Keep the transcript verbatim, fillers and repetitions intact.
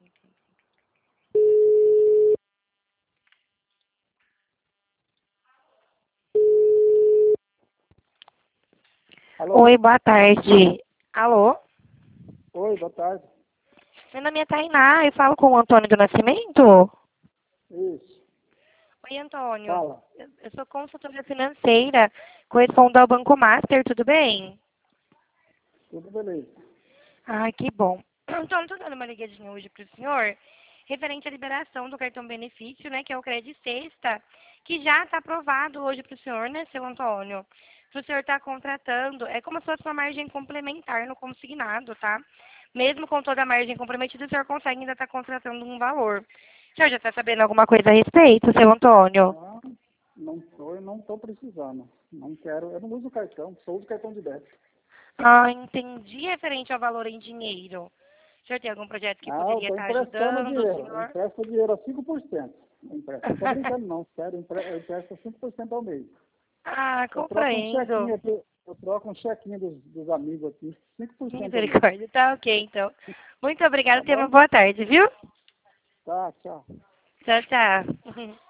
Alô? Oi, boa tarde. Alô? Oi, boa tarde. Meu nome é Tainá, eu falo com o Antônio do Nascimento. Isso. Oi, Antônio. Fala. Eu eu sou consultora financeira, correspondo ao Banco Master, tudo bem? Tudo beleza. Ah, que bom. Então, estou dando uma ligadinha hoje para o senhor, referente à liberação do cartão benefício, né, que é o Crédito Sexta, que já está aprovado hoje para o senhor, né, seu Antônio? Se o senhor está contratando, é como se fosse uma margem complementar no consignado, tá? Mesmo com toda a margem comprometida, o senhor consegue ainda estar contratando um valor. O senhor já está sabendo alguma coisa a respeito, seu Antônio? Não, não tô, eu não estou precisando. Não quero, eu não uso cartão, só uso cartão de débito. Ah, entendi referente ao valor em dinheiro. O senhor tem algum projeto que Ah, eu poderia estou estar emprestando ajudando o dinheiro. Eu senhor? empresto dinheiro a cinco por cento. Eu empresto. Não estou brincando não, sério. Eu empre- eu empresto cinco por cento ao mês. Ah, Eu troco um chequinho compreendo. aqui, eu troco um chequinho dos, dos amigos aqui, cinco por cento ao mês. Misericórdia. Tá ok, então. Muito Tá obrigada. Tenha uma bom? boa tarde, viu? Tá, tchau. Tchau, tchau.